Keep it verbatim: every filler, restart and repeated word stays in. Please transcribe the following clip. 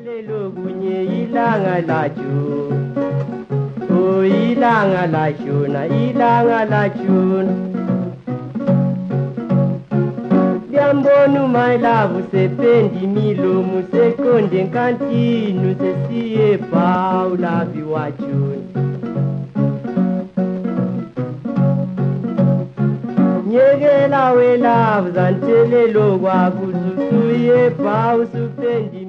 Lelo kunye ilanga lacho, oh ilanga lashona, ilanga lachona. Diambonu my love sependi milo musekonde kantinu sesiye paula viwachona. Nyegela we love zantelelo kwa kususuye pa usupendi